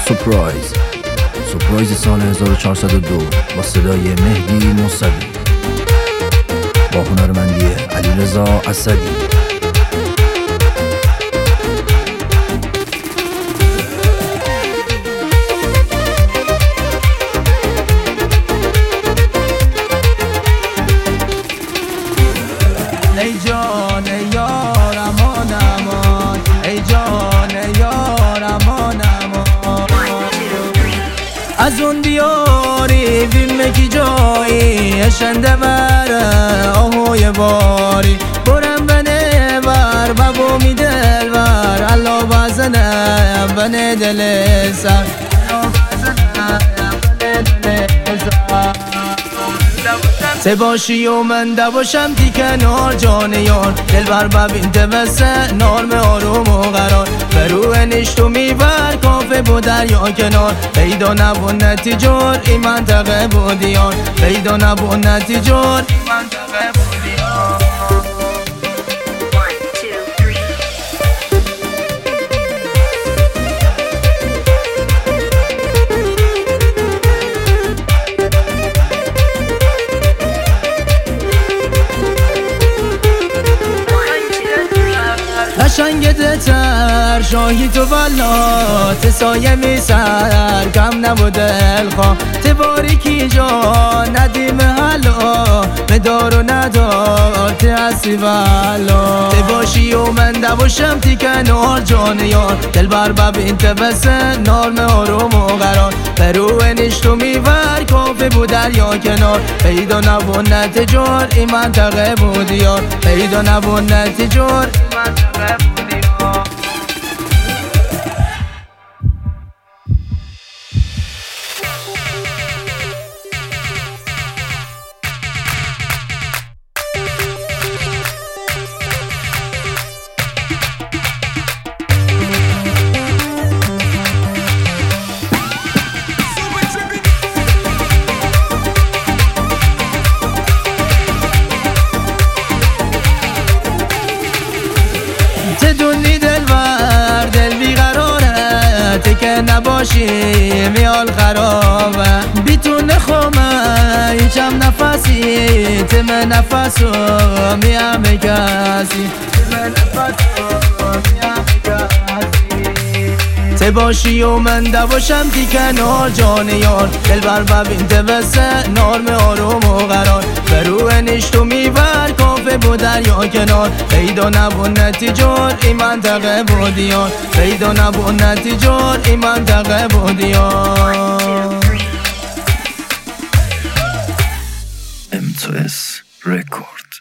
سورپرایز سال 1402 با صدای مهدی موسوی با هنرمندی علیرضا اسدی. ای جان یار امان امان، ای جان یار امان امان. از اون دیاری ویم کی جایی اشنده بره آهوی باری برم بنه بر بابو می دل بر الله بزنه بنه دل سر ته باشی و من دواشم تی کنار جان یار دل بر ببین تبسه نارم آروم و قرار برو نشتو میبر کافه بود دریا کنار پیدا نبود نتیجار این منطقه بودیان پیدا نبود نتیجار این منطقه بودیان. قشنگت تر شاهی تو والا تسایه می سر کم نبود دلخواه تباریکی جا ندیم حالا مدار و ندار تحسی والا تباشی و من دواشم تی کنار جان یار دل بر ببین تبسه نارم آروم و قرار برو نشتو میور کافه بود دریا کنار پیدا نبود نتیجار این منطقه بود یار پیدا نبود نتیجار این منطقه بود یار. تدونی دل بر دل بیقراره تکه نباشی میال خرابه بیتون خومه هیچم نفسی تم نفسو میامه کسی تم نفسو میامه کسی ته باشی و من دواشم تی کنار جان یار دل بر ببین تبسه نارم آروم و قرار برو نشتو میبر کافه بود دریا کنار پیدا نبود نتیجار این منطقه بودیان پیدا نبود نتیجار این منطقه بودیان. M2S Record.